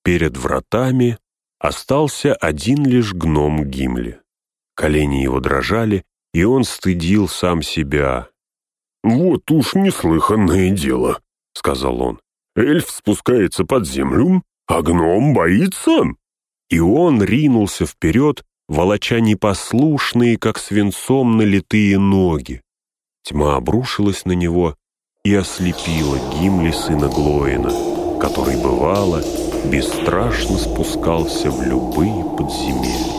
перед вратами остался один лишь гном Гимли. Колени его дрожали, и он стыдил сам себя. «Вот уж неслыханное дело», — сказал он. «Эльф спускается под землю, а гном боится». И он ринулся вперед, волоча непослушные, как свинцом налитые ноги. Тьма обрушилась на него и ослепила Гимли, сына Глоина, который, бывало, бесстрашно спускался в любые подземелья.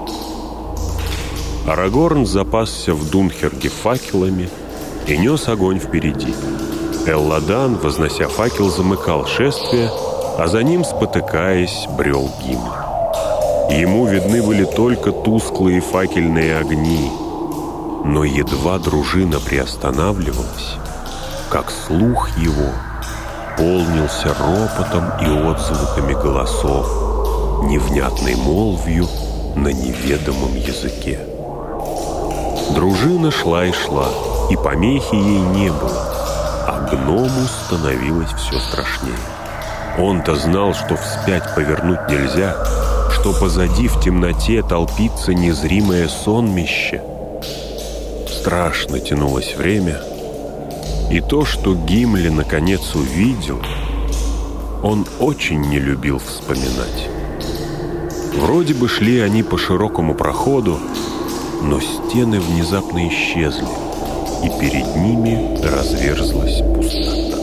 Арагорн запасся в Дунхерге факелами и нес огонь впереди. Элладан, вознося факел, замыкал шествие, а за ним, спотыкаясь, брел Гимли. Ему видны были только тусклые факельные огни, но едва дружина приостанавливалась, как слух его полнился ропотом и отзвуками голосов, невнятной молвью на неведомом языке. Дружина шла и шла, и помехи ей не было, а гному становилось все страшнее. Он-то знал, что вспять повернуть нельзя, что позади в темноте толпится незримое сонмище. Страшно тянулось время, и то, что Гимли наконец увидел, он очень не любил вспоминать. Вроде бы шли они по широкому проходу, но стены внезапно исчезли, и перед ними разверзлась пустота.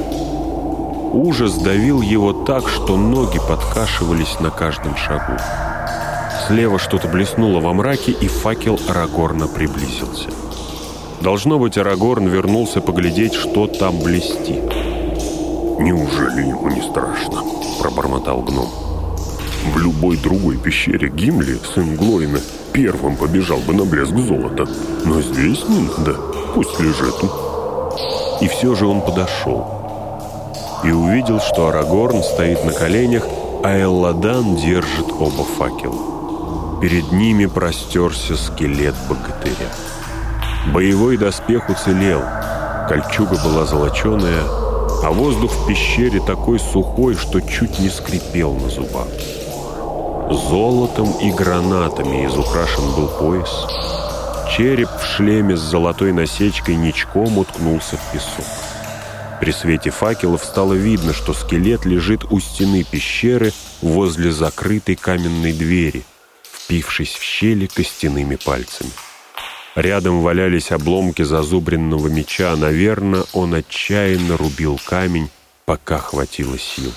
Ужас давил его так, что ноги подкашивались на каждом шагу. Слева что-то блеснуло во мраке, и факел Арагорна приблизился. Должно быть, Арагорн вернулся поглядеть, что там блестит. «Неужели ему не страшно?» — пробормотал гном. «В любой другой пещере Гимли, сын Глоина, первым побежал бы на блеск золота. Но здесь не надо, пусть лежит». И все же он подошел и увидел, что Арагорн стоит на коленях, а Элладан держит оба факела. Перед ними простерся скелет богатыря. Боевой доспех уцелел, кольчуга была золоченая, а воздух в пещере такой сухой, что чуть не скрипел на зубах. Золотом и гранатами изукрашен был пояс. Череп в шлеме с золотой насечкой ничком уткнулся в песок. При свете факелов стало видно, что скелет лежит у стены пещеры возле закрытой каменной двери, впившись в щели костяными пальцами. Рядом валялись обломки зазубренного меча. Наверное, он отчаянно рубил камень, пока хватило сил.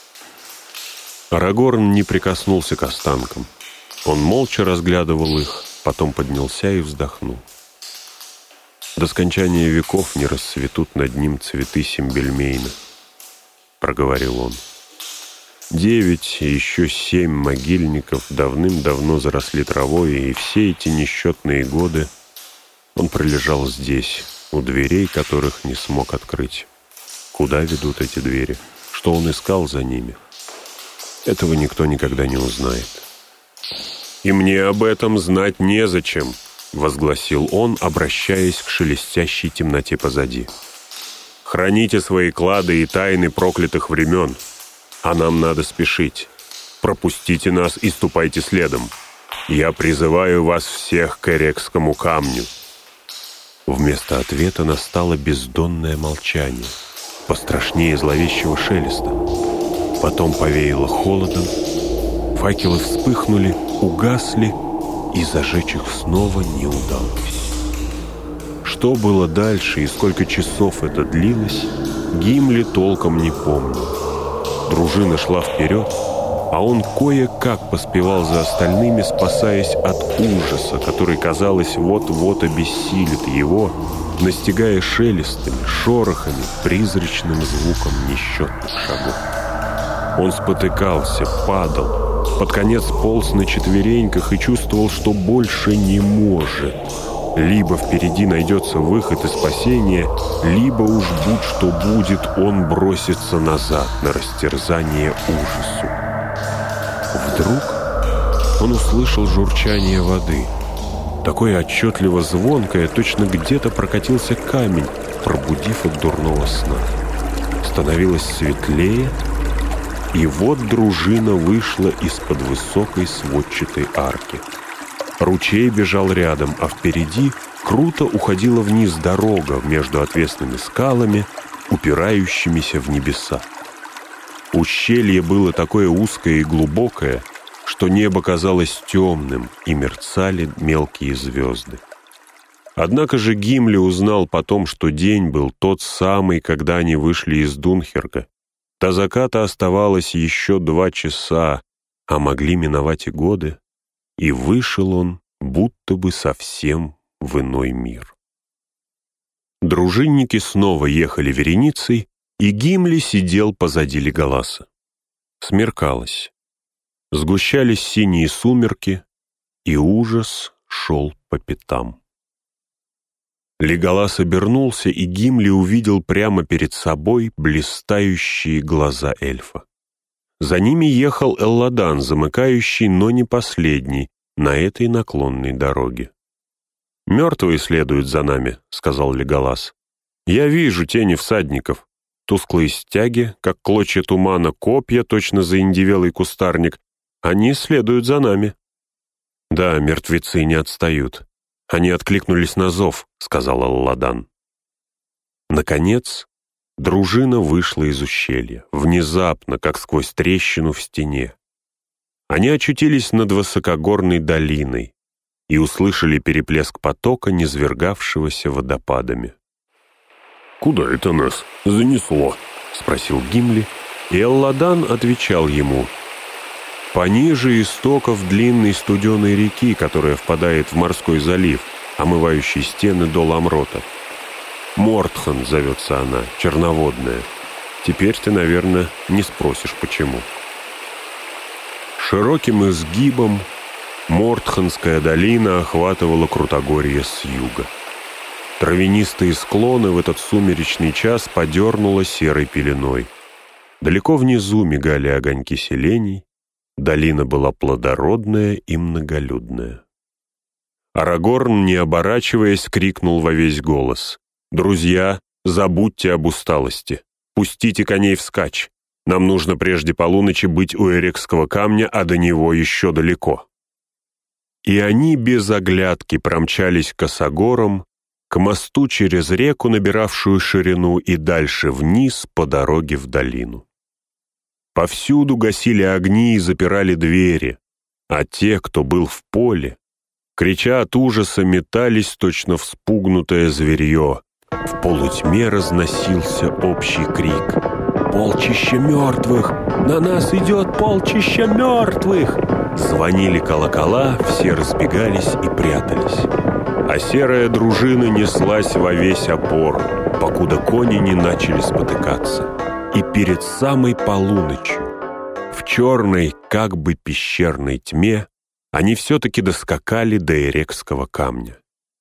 Арагорн не прикоснулся к останкам. Он молча разглядывал их, потом поднялся и вздохнул. «До скончания веков не расцветут над ним цветы Симбельмейна», — проговорил он. 9 и еще 7 могильников давным-давно заросли травой, и все эти несчетные годы он пролежал здесь, у дверей, которых не смог открыть. Куда ведут эти двери? Что он искал за ними? Этого никто никогда не узнает. «И мне об этом знать незачем», — возгласил он, обращаясь к шелестящей темноте позади. «Храните свои клады и тайны проклятых времен, а нам надо спешить. Пропустите нас и ступайте следом. Я призываю вас всех к Эрекскому камню». Вместо ответа настало бездонное молчание, пострашнее зловещего шелеста. Потом повеяло холодом, факелы вспыхнули, угасли, и зажечь их снова не удалось. Что было дальше и сколько часов это длилось, Гимли толком не помнил. Дружина шла вперед, а он кое-как поспевал за остальными, спасаясь от ужаса, который, казалось, вот-вот обессилит его, настигая шелестами, шорохами, призрачным звуком несчетных шагов. Он спотыкался, падал, под конец полз на четвереньках и чувствовал, что больше не может. Либо впереди найдется выход и спасение, либо уж будь что будет, он бросится назад на растерзание ужасу. Вдруг он услышал журчание воды, такое отчетливо звонкое, точно где-то прокатился камень, пробудив от дурного сна. Становилось светлее, И вот дружина вышла из-под высокой сводчатой арки. Ручей бежал рядом, а впереди круто уходила вниз дорога между отвесными скалами, упирающимися в небеса. Ущелье было такое узкое и глубокое, что небо казалось темным, и мерцали мелкие звезды. Однако же Гимли узнал потом, что день был тот самый, когда они вышли из Дунхерка. До заката оставалось еще 2 часа, а могли миновать и годы, и вышел он будто бы совсем в иной мир. Дружинники снова ехали вереницей, и Гимли сидел позади Леголаса. Смеркалось. Сгущались синие сумерки, и ужас шел по пятам. Леголас обернулся, и Гимли увидел прямо перед собой блистающие глаза эльфа. За ними ехал Элладан, замыкающий, но не последний, на этой наклонной дороге. «Мертвые следуют за нами», — сказал Леголас. «Я вижу тени всадников, тусклые стяги, как клочья тумана, копья, точно заиндевелый кустарник. Они следуют за нами». «Да, мертвецы не отстают. Они откликнулись на зов», — сказал Элладан. Наконец, дружина вышла из ущелья, внезапно, как сквозь трещину в стене. Они очутились над высокогорной долиной и услышали переплеск потока, низвергавшегося водопадами. «Куда это нас занесло?» — спросил Гимли, и Элладан отвечал ему: «Пониже истоков длинной студеной реки, которая впадает в морской залив, омывающий стены до Ламрота. Мортхан зовется она, черноводная. Теперь ты, наверное, не спросишь, почему». Широким изгибом Мортханская долина охватывала Крутогорье с юга. Травянистые склоны в этот сумеречный час подернуло серой пеленой. Далеко внизу мигали огоньки селений, долина была плодородная и многолюдная. Арагорн, не оборачиваясь, крикнул во весь голос: «Друзья, забудьте об усталости, пустите коней вскачь. Нам нужно прежде полуночи быть у Эрекского камня, а до него еще далеко». И они без оглядки промчались косогором, к мосту через реку, набиравшую ширину, и дальше вниз по дороге в долину. Повсюду гасили огни и запирали двери, а те, кто был в поле, крича от ужаса, метались, точно вспугнутое зверье. В полутьме разносился общий крик: «Полчища мертвых! На нас идет полчища мертвых!» Звонили колокола, все разбегались и прятались. А серая дружина неслась во весь опор, покуда кони не начали спотыкаться. И перед самой полуночью, в черной, как бы пещерной тьме, они все-таки доскакали до Эрекского камня.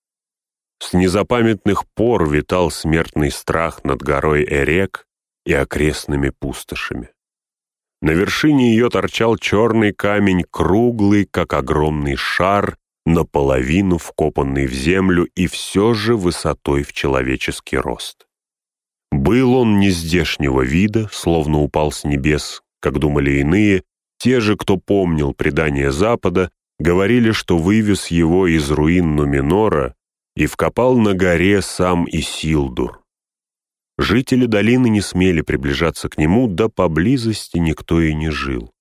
С незапамятных пор витал смертный страх над горой Эрек и окрестными пустошами. На вершине ее торчал черный камень, круглый, как огромный шар, наполовину вкопанный в землю и все же высотой в человеческий рост. Был он нездешнего вида, словно упал с небес, как думали иные, те же, кто помнил предания Запада, говорили, что вывез его из руин Нуменора и вкопал на горе сам Исилдур. Жители долины не смели приближаться к нему, да поблизости никто и не жил.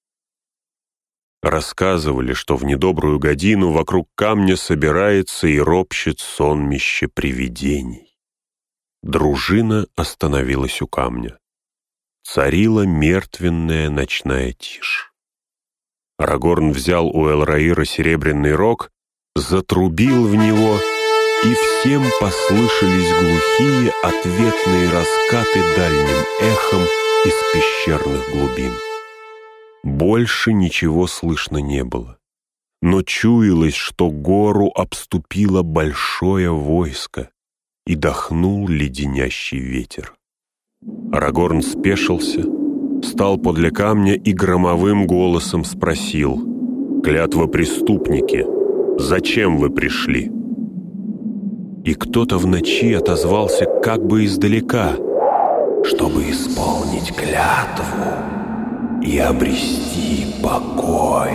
Рассказывали, что в недобрую годину вокруг камня собирается и ропщет сонмище привидений. Дружина остановилась у камня. Царила мертвенная ночная тишь. Арагорн взял у Элраира серебряный рог, затрубил в него, и всем послышались глухие ответные раскаты дальним эхом из пещерных глубин. Больше ничего слышно не было, но чуялось, что гору обступило большое войско, и дохнул леденящий ветер. Арагорн спешился, стал подле камня и громовым голосом спросил: «Клятвопреступники, зачем вы пришли?» И кто-то в ночи отозвался как бы издалека: «Чтобы исполнить клятву». и обрести покой».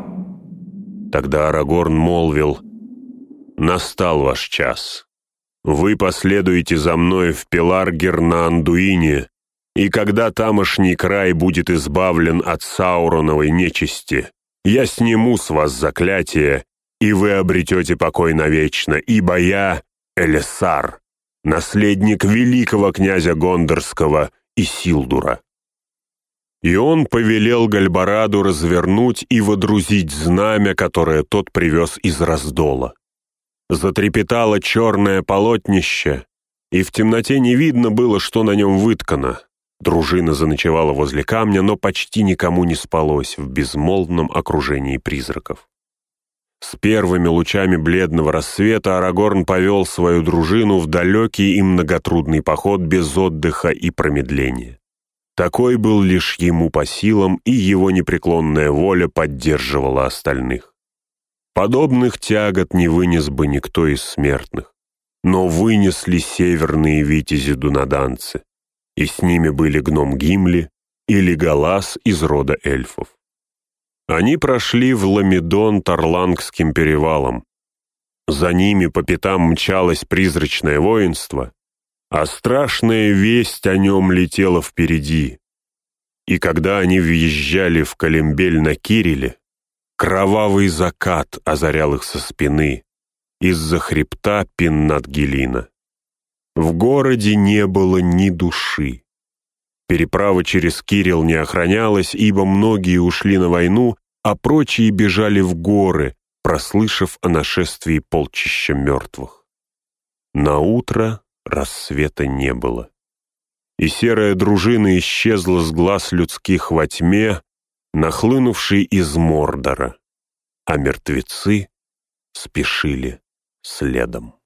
Тогда Арагорн молвил: «Настал ваш час. Вы последуете за мной в Пеларгер на Андуине, и когда тамошний край будет избавлен от Сауроновой нечисти, я сниму с вас заклятие, и вы обретете покой навечно, ибо я Элessar, наследник великого князя Гондорского Исилдура». И он повелел Гальбараду развернуть и водрузить знамя, которое тот привез из Раздола. Затрепетало черное полотнище, и в темноте не видно было, что на нем выткано. Дружина заночевала возле камня, но почти никому не спалось в безмолвном окружении призраков. С первыми лучами бледного рассвета Арагорн повел свою дружину в далекий и многотрудный поход без отдыха и промедления. Такой был лишь ему по силам, и его непреклонная воля поддерживала остальных. Подобных тягот не вынес бы никто из смертных, но вынесли северные витязи-дунаданцы, и с ними были гном Гимли и Леголас из рода эльфов. Они прошли в Ламедон Тарлангским перевалом. За ними по пятам мчалось призрачное воинство, а страшная весть о нем летела впереди. И когда они въезжали в Колембель на Кириле, кровавый закат озарял их со спины, из-за хребта Пиннат-Гелина. В городе не было ни души. Переправа через Кирилл не охранялась, ибо многие ушли на войну, а прочие бежали в горы, прослышав о нашествии полчища мертвых. Наутро рассвета не было, и серая дружина исчезла с глаз людских во тьме, нахлынувшей из Мордора, а мертвецы спешили следом.